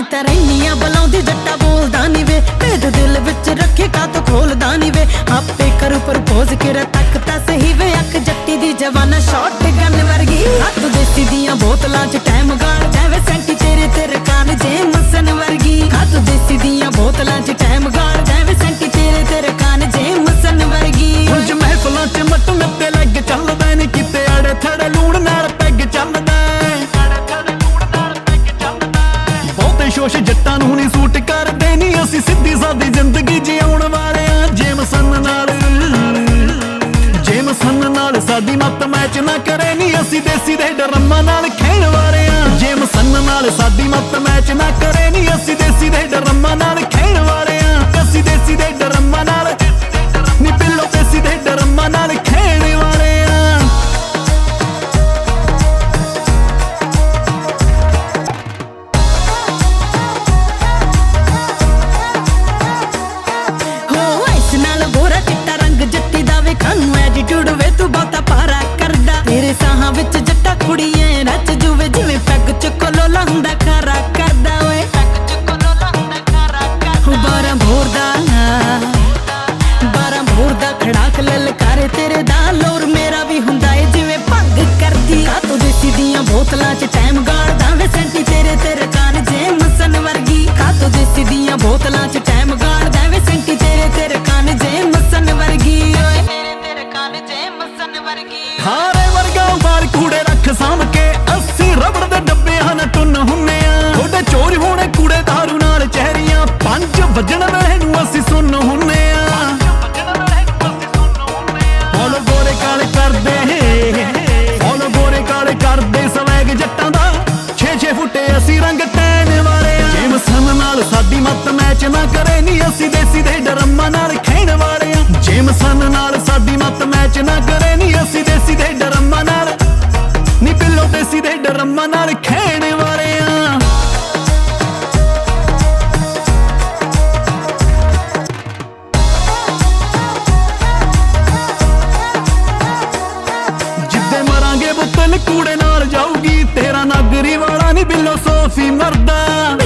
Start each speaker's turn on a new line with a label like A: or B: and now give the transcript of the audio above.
A: ਤਾਂ ਰਹਿਨੀਆਂ ਬੁਲਾਉਂਦੀ ਜੱਟਾ ਬੋਲਦਾ ਨੀ ਵੇ ਭੇਦ ਦਿਲ ਵਿੱਚ ਰੱਖੇ ਕਾਤੋਂ ਖੋਲਦਾ ਨੀ ਵੇ ਆਪੇ ਕਰੂ ਪ੍ਰਪੋਜ਼ ਕਿਰਾ ਤੱਕ ਤਾਂ ਸਹੀ ਵੇ ਅੱਖ ਜੱਟੀ ਦੀ ਜਵਾਨਾ ਸ਼ਾਟ ਗਨ ਵਰਗੀ ਹੱਥ ਦੇਸੀ ਦੀਆਂ ਬੋਤਲਾਂ 'ਚ ਟਾਈਮ ਗਾਲ ਜਾਵੇ ਸੈਂਟੀ ਤੇਰੇ ਤੇ ਰਕਾਨ ਜੇਮਸਨ ਵਰਗੀ ਹੱਥ ਦੇਸੀ ਦੀਆਂ ਬੋਤਲਾਂ 'ਚ ਟਾਈਮ ਗਾਲ ਜਾਵੇ ਸੈਂਟੀ ਤੇਰੇ ਤੇ ਰਕਾਨ ਜੇਮਸਨ ਵਰਗੀ
B: ਉਂਝ ਮਹਿਫਲਾਂ 'ਚ ਮੱਟ ਨੱਤੇ ਲੱਗ ਚੱਲਦਾ ਨੀ ਕਿਤੇ ਅੜੇ ਥੜੇ ਲੂਣ ਨਾਲ ਪੈਗ ਚੱਲਦਾ ਬਹੁਤੇ ਸ਼ੋਸ਼ ਜੱਟਾਂ ਨੂੰ ਨਹੀਂ ਸੂਟ ਕਰਦੇ ਨੀ ਅਸੀਂ ਸਿੱਧੀ ਸਾਦੀ ਜ਼ਿੰਦਗੀ ਜਿਉਣ ਵਾਲੇ ਆ ਜੇਮਸਨ ਨਾਲ ਸਾਡੀ ਮੱਤ ਮੈਚ ਨਾ ਕਰੇ ਨੀ ਅਸੀਂ ਦੇਸੀ ਦੇ ਡਰਮਾਂ ਨਾਲ ਖੇਡ ਵਾਲੇ ਆ ਜੇਮਸਨ ਨਾਲ ਸਾਡੀ ਮੱਤ ਮੈਚ ਨਾ ਕਰੇ ਨੀ ਅਸੀਂ ਦੇਸੀ ਦੇ ਡਰਮਾਂ ਨਾਲ ਖੇਡ ਵਾਲੇ ਆ ਅਸੀਂ ਦੇਸੀ ਦੇ ਡਰਮਾਂ ਨਾਲ ਨੀ ਬਿੱਲੋ ਦੇਸੀ ਦੇ ਡਰਮਾਂ ਨਾਲ ਖੇਡ ਵਾਲੇ ਆ
A: ਹੋ ਇਸ ਨਾਲ ਗੋਰਾ ਚਿੱਟਾ ਰੰਗ ਜੱਟੀ ਦਾ ਵੇਖਣ ਨੂੰ ਐਟੀਟਿਊਡ ਵੇ ਤੂੰ ਬਹੁਤਾ ਪਾਰਾ ਕਰਦਾ ਤੇਰੇ ਸਾਹਾਂ ਵਿੱਚ ਜੱਟਾ ਕੁੜੀਏ ਨੱਚ ਜੂਵੇ ਜਿਵੇਂ ਪੈਗ ਚ ਕੋਲੋਲਾ ਹੁੰਦਾ ਖਾਰਾ ਕਰਦਾ ਓਏ ਪੈਗ ਚ ਕੋਲੋਲਾ ਹੁੰਦਾ ਖਾਰਾ ਕਰਦਾ 12 ਭੋਰ ਦਾ ਖੜਾਕ ਲਲਕਾਰੇ ਤੇਰੇ ਦਾ ਲੋਰ ਮੇਰਾ ਵੀ ਹੁੰਦਾ ਏ ਜਿਵੇਂ ਭੰਗ ਕਰਦੀ ਆ ਤੂੰ ਦੇਸੀ ਦੀਆਂ ਬੋਤਲਾਂ 'ਚ ਟਾਈਮ ਗਾਲਦਾ ਵੇ ਸੈਂਟੀ ਤੇਰੇ ਤੇ ਰਕਾਨ ਜੇਮਸਨ ਵਰਗੀ ਆ ਤੂੰ ਦੇਸੀ ਦੀਆਂ ਬੋਤਲਾਂ 'ਚ ਟਾਈਮ ਗਾਲਦਾ ਵੇ ਸੈਂਟੀ ਤੇਰੇ ਤੇ ਰਕਾਨ ਜੇਮਸਨ ਵਰਗੀ ਓਏ ਤੇਰੇ ਤੇ ਰਕਾਨ ਜੇਮਸਨ ਵਰਗੀ
B: ਹਾਰੇ ਵਰਗਾ ਬਾਰ ਕੂੜੇ ਰੱਖ ਸਾਂਭ ਕੇ ਅਸੀਂ ਰਬੜ ਦੇ ਡੱਬਿਆਂ ਨਾਲ ਟੁੰਨ ਹੁੰਨੇ ਆ ਥੋੜੇ ਚੋਰ ਹੋਣੇ ਕੂੜੇ ਦਾਰੂ ਨਾਲ ਚਿਹਰੀਆਂ 5 ਵਜਣ ਵੇਲੇ ਨੂੰ ਅਸੀਂ ਸੁੰਨ ਹੁੰਨੇ ਆ ਫੋਲੋ ਗੋਰੇ ਕਾਲੇ ਕਰਦੇ ਸਵੈਗ ਜੱਟਾਂ ਦਾ 6 ਫੁੱਟੇ ਅਸੀਂ ਰੰਗ ਟੈਨ ਵਾਲੇ ਆ ਜੇਮਸਨ ਨਾਲ ਸਾਡੀ ਮੱਤ ਮੈਚ ਨਾ ਕਰੇ ਨੀ ਅਸੀਂ ਦੇਸੀ ਦੇ ਡਰਮਾਂ ਨਾਲ ਖੇਡ ਵਾਲੇ ਆ ਜੇਮਸਨ ਨਾਲ ਸਾਡੀ ਮੱਤ ਮੈਚ ਨਾ ਕਰੇ ਨੀ ਅਸੀਂ ਦੇਸੀ ਦੇ ਡਰਮਾਂ ਨਾਲ ਨੀ ਬਿੱਲੋ ਦੇਸੀ ਦੇ ਡਰਮਾਂ ਨਾਲ ਖੇਡ ਵਾਲੇ ਆ ਜਿੱਦੇ ਮਰਾਂਗੇ ਬੁੱਤਲ ਕੂੜੇ ਨਾਲ ਜਾਊਗੀ ਤੇਰਾ ਨਾਗਰੀ ਵਾਲਾ ਨੀ ਬਿੱਲੋ ਸੋਫੀ ਮਰਦਾ